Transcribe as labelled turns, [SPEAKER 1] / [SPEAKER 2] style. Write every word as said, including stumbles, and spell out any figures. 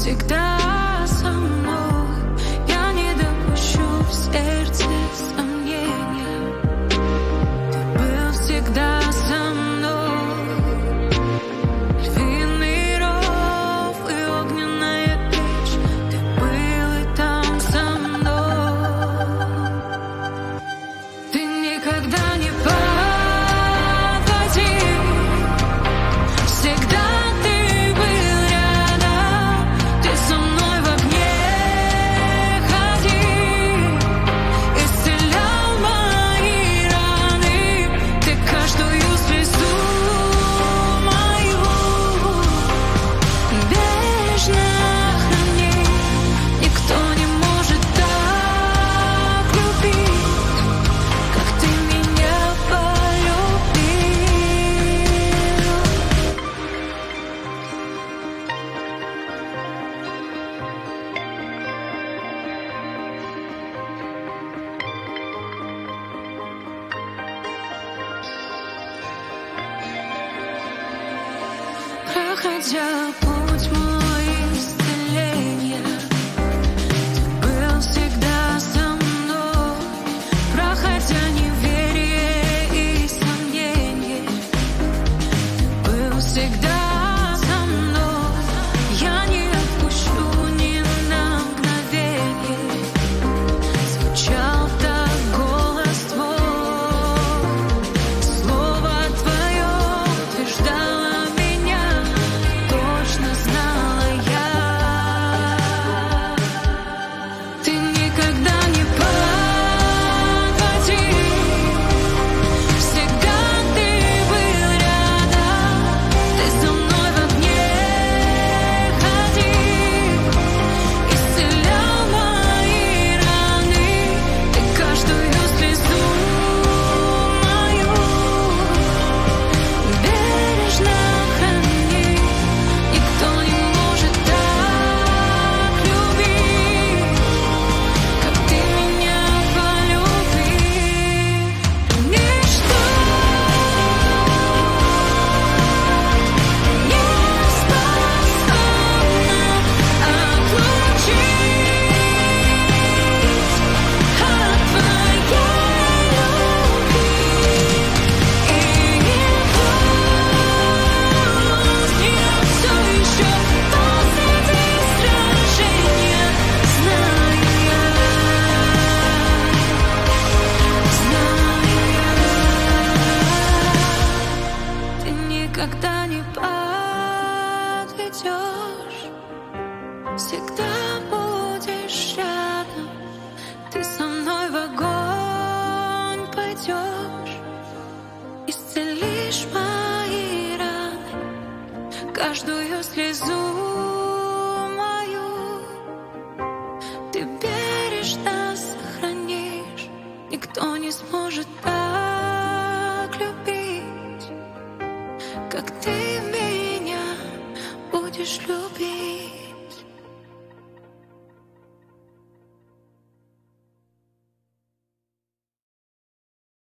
[SPEAKER 1] всегда со мной. Я не допущу в сердце сомнения. Ты был всегда со мной. Львиный ров и огненная печь. Ты был и там со мной. Ты никогда не подводи. Всегда ты был рядом. Ты со мной в огне ходил, исцелял мои раны. Ты каждую слезу мою бережно храни. Никто не может так любить, как ты меня полюбил. Проходя путь мой исцеления, ты был всегда со мной. Проходя неверие и сомнение, ты был всегда со мной. Я не отпущу ни на мгновение. Звучал так голос твой, слово твое утверждало меня, точно знала я. Ты никогда не подводи. Всегда ты был рядом. Ты со мной в огне ходил, исцелял мои раны. Ты каждую слезу мою бережно храни. Никто не может так любить, как ты меня полюбил. Ничто не способно отлучить от твоей любви. И никто, я все еще посреди сражения. Знаю я, знаю я, ты никогда не подведешь. Всегда будешь рядом. Ты со мной в огонь пойдешь, исцелишь мои раны, каждую слезу